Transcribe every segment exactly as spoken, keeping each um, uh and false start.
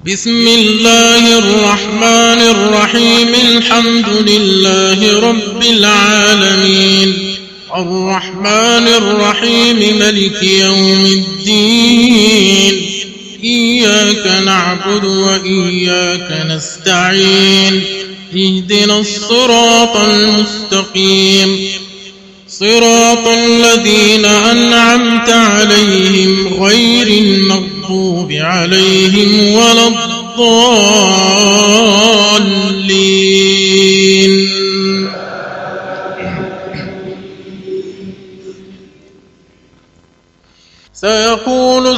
بسم الله الرحمن الرحيم. الحمد لله رب العالمين، الرحمن الرحيم، ملك يوم الدين. إياك نعبد وإياك نستعين. اهدنا الصراط المستقيم، صراط الذين أنعمت عليهم غير المغضوب عليهم ولا الضالين. سيقول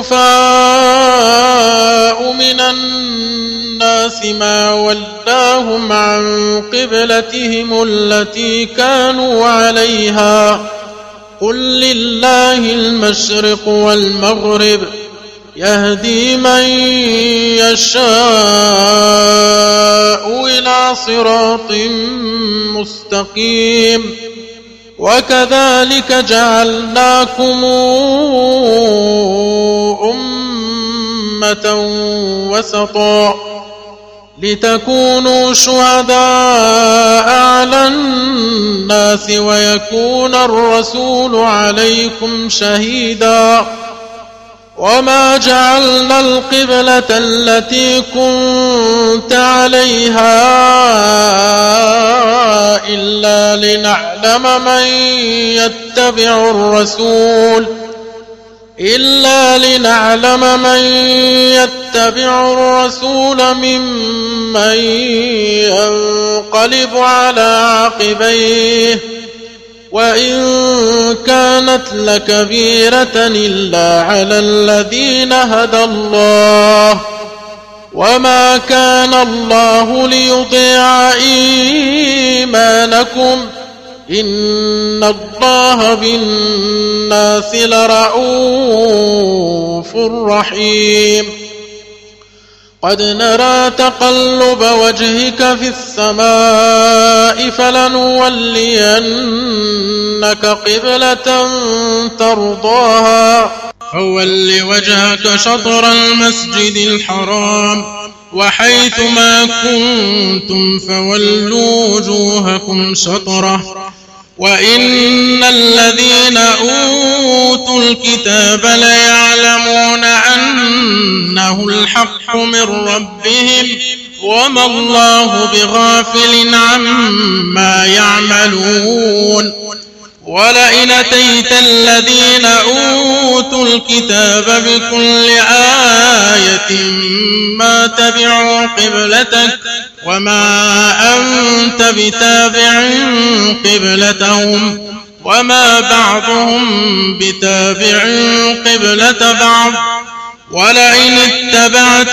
السفهاء من الناس ما ولاهم عن قبلتهم التي كانوا عليها، قل لله المشرق والمغرب، يهدي من يشاء إلى صراط مستقيم. وكذلك جعلناكم أمة وسطا لتكونوا شهداء على الناس ويكون الرسول عليكم شهيدا. وما جعلنا القبلة التي كنت عليها إلا لنعلم من يتبع الرسول إلا لنعلم من يتبع الرسول ممن ينقلب على عقبيه، وإن كانت لكبيرة إلا على الذين هدى الله، وما كان الله ليضيع إيمانكم، إن الله بالناس لرءوف رحيم. قد نرى تقلب وجهك في السماء فلنولينك قبلة ترضاها، فول وجهك شطر المسجد الحرام، وحيث ما كنتم فولوا وجوهكم شطره، وإن الذين أوتوا الكتاب ليعلمون أنه الحق من ربهم، وما الله بغافل عما يعملون. ولئن أتيت الذين أوتوا الكتاب بكل آية ما تبعوا قبلتك، وما أنت بتابع قبلتهم، وما بعضهم بتابع قبلة بعض. ولئن اتبعت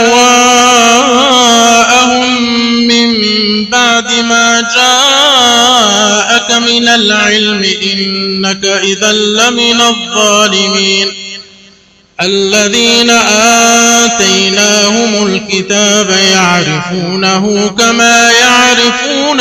أهواءهم من بعد ما جاءك من العلم إنك إذا لمن الظالمين. الذين آتيناهم الكتاب يعرفونه كما يعرفون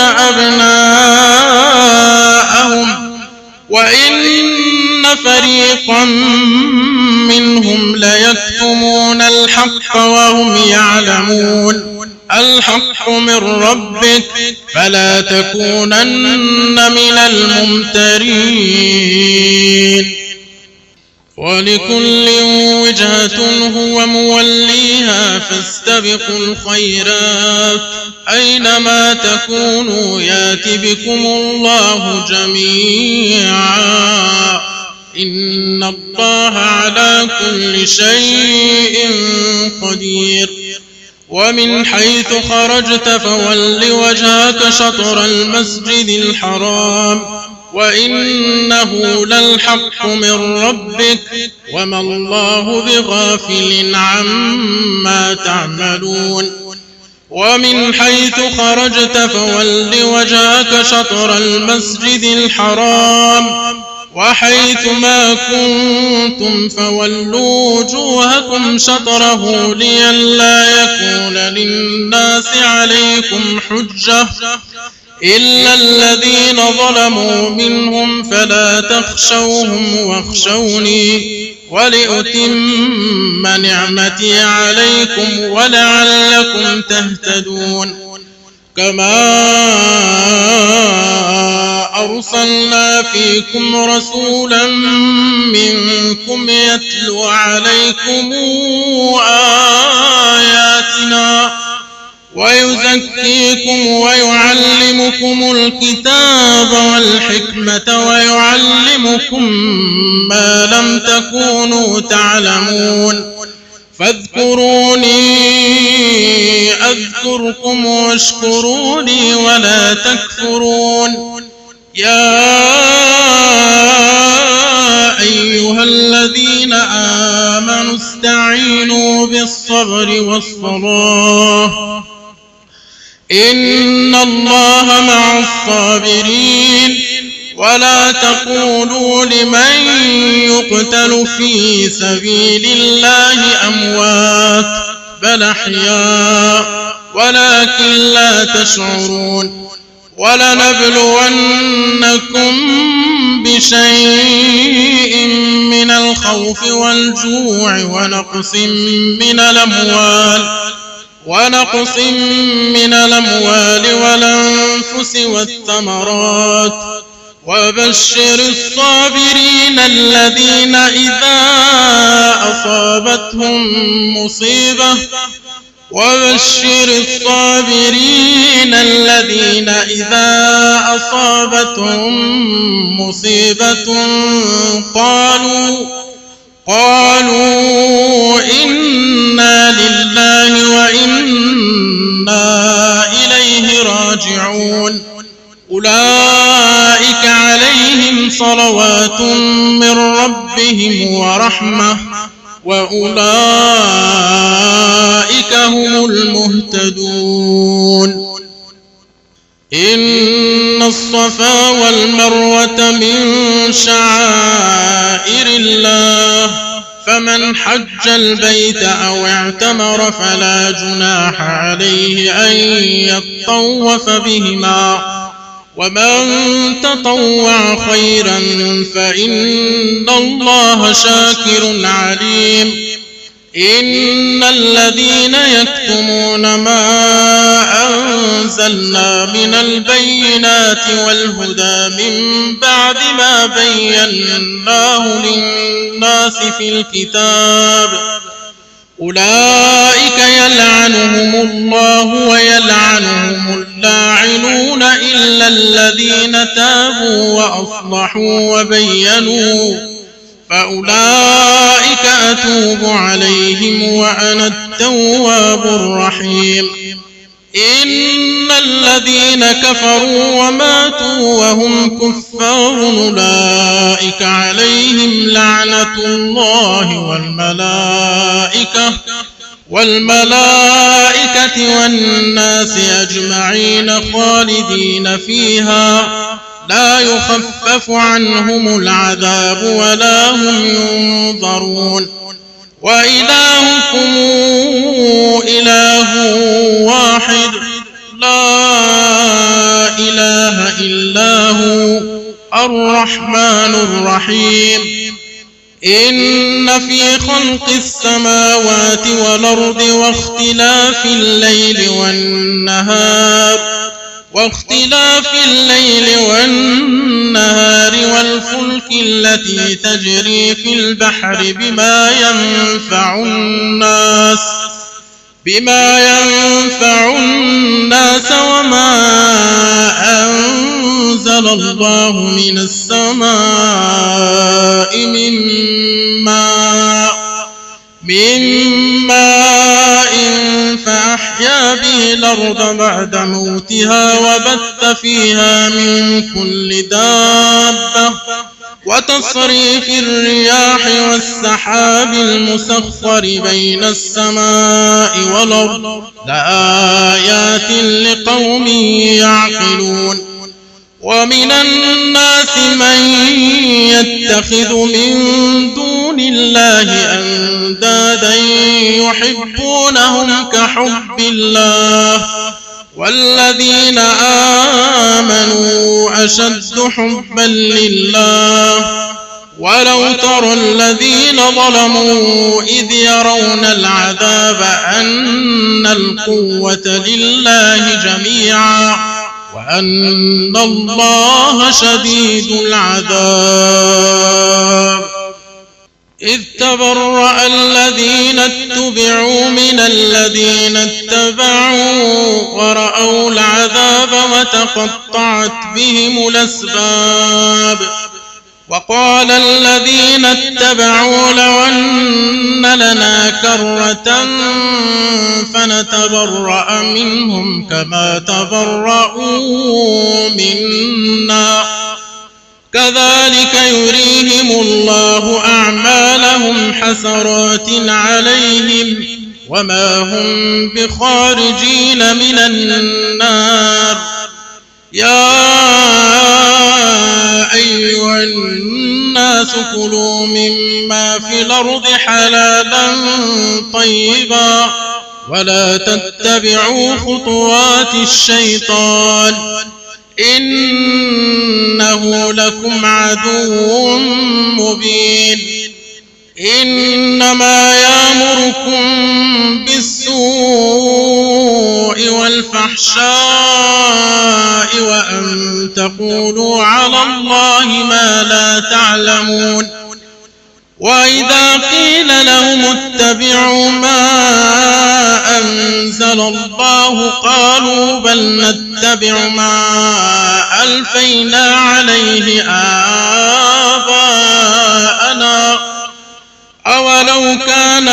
أبناءهم، وإن فريقا منهم ليكتمون الحق وهم يعلمون. الحق من ربك فلا تكونن من الممترين. ولكل وجهة هو موليها فاستبقوا الخيرات، أينما تكونوا يات بكم الله جميعا، إن الله على كل شيء قدير. ومن حيث خرجت فول وجهك شطر المسجد الحرام، وإنه للحق من ربك، وما الله بغافل عما تعملون. ومن حيث خرجت فول وجهك شطر المسجد الحرام، وحيث ما كنتم فولوا وجوهكم شطره لئلا يكون للناس عليكم حجة إلا الذين ظلموا منهم، فلا تخشوهم واخشوني ولأتم نعمتي عليكم ولعلكم تهتدون كما أرسلنا فيكم رسولا منكم يتلو عليكم آياتنا ويزكيكم ويعلمكم الكتاب والحكمة ويعلمكم ما لم تكونوا تعلمون فاذكروني أذكركم واشكروا لي ولا تكفرون يا أيها الذين آمنوا استعينوا بالصبر والصلاة إن الله مع الصابرين ولا تقولوا لمن يقتل في سبيل الله أموات بل أحياء ولكن لا تشعرون ولنبلونكم بشيء من الخوف والجوع ونقص من الأموال ونقص من الأموال والأنفس والثمرات وبشر الصابرين الذين إذا أصابتهم مصيبة وبشر الصابرين الذين إذا أصابتهم مصيبة قالوا قالوا إنا لله وإنا إليه راجعون أولئك عليهم صلوات من ربهم ورحمة وأولئك هم المهتدون إن الصفا والمروة من شعائر الله فمن حج البيت أو اعتمر فلا جناح عليه أن يطوف بهما ومن تطوع خيرا فإن الله شاكر عليم إن الذين يكتمون ما أنزلنا من البينات والهدى من بعد ما بيناه للناس في الكتاب أولئك يلعنهم الله ويلعنهم اللاعنون إلا الذين تابوا وأصلحوا وبينوا فأولئك أتوب عليهم وأنا التواب الرحيم إن الذين كفروا وماتوا وهم كفار أولئك عليهم لعنة الله والملائكة والملائكة والناس أجمعين خالدين فيها لا يخفف عنهم العذاب ولا هم ينظرون وإلهكم إله واحد لا إله إلا هو الرحمن الرحيم إن في خلق السماوات والأرض واختلاف الليل والنهار واختلاف الليل والنهار والفلك التي تجري في البحر بما ينفع الناس بما ينفع الناس وما أنزل الله من السماء من ماء من ماء فأحيا به الأرض بعد موتها وبث فيها من كل دابة وتصريف الرياح والسحاب المسخر بين السماء والأرض لآيات لقوم يعقلون ومن الناس من يتخذ من دون الله أندادا يحبونهم كحب الله والذين آمنوا أشد حبا لله ولو ترى الذين ظلموا إذ يرون العذاب أن القوة لله جميعا وأن الله شديد العذاب. إذ تبرأ الذين اتبعوا من الذين اتبعوا ورأوا العذاب وتقطعت بهم الأسباب. وقال الذين اتبعوا لو أن لنا كرة فنتبرأ منهم كما تبرؤوا منا كذلك يريهم الله أعمالهم حسرات عليهم وما هم بخارجين من النار. يا أيها الناس كلوا مما في الأرض حلالا طيبا ولا تتبعوا خطوات الشيطان إنه لكم عدو مبين. إنما يأمركم بالسوء والفحشاء وأن تقولوا على الله ما لا تعلمون. وإذا قيل لهم اتبعوا ما أنزل الله قالوا بل نتبع ما ألفينا عليه آباءنا أولو كان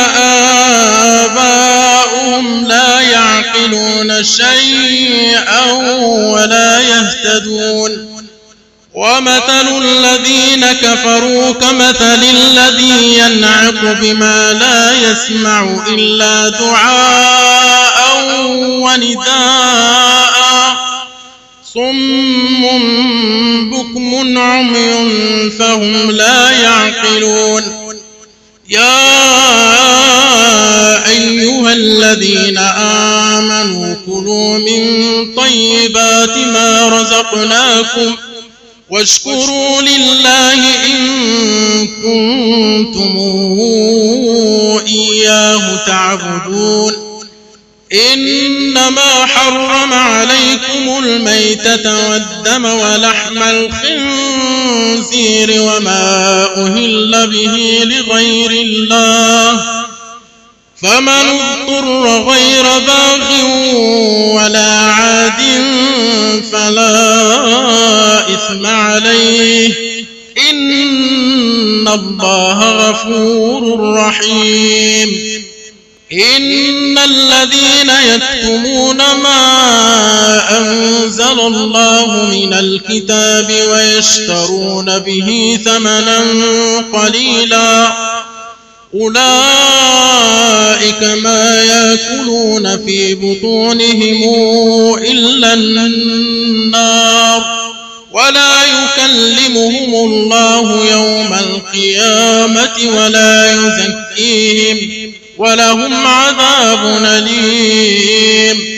آباؤهم لا يعقلون شيئا ولا يهتدون. ومثل الذين كفروا كمثل الذي ينعق بما لا يسمع إلا دعاء ونداء صم بكم عمي فهم لا يعقلون. يا أيها الذين آمنوا كلوا من طيبات ما رزقناكم واشكروا لله إن كنتم إياه تعبدون. إنما حرم عليكم الميتة والدم ولحم الخنزير وما أهل به لغير الله فمن اضطر غير باغ ولا عاد فلا إثم عليه إن الله غفور رحيم. إن الذين يكتمون ما أنزل الله من الكتاب ويشترون به ثمنا قليلا أولئك ما يأكلون في بطونهم إلا النار ولا يكلمهم الله يوم القيامة ولا يزكيهم ولهم عذاب أليم.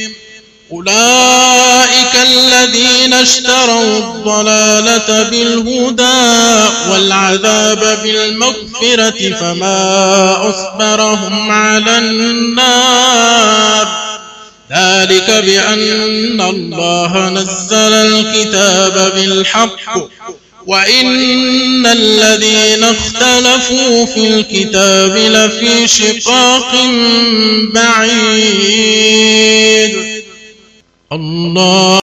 أولئك الذين اشتروا الضلالة بالهدى والعذاب بالمغفرة فما أصبرهم على النار ذلك بأن الله نزل الكتاب بالحق وإن الذين اختلفوا في الكتاب لفي شقاق بعيد. الله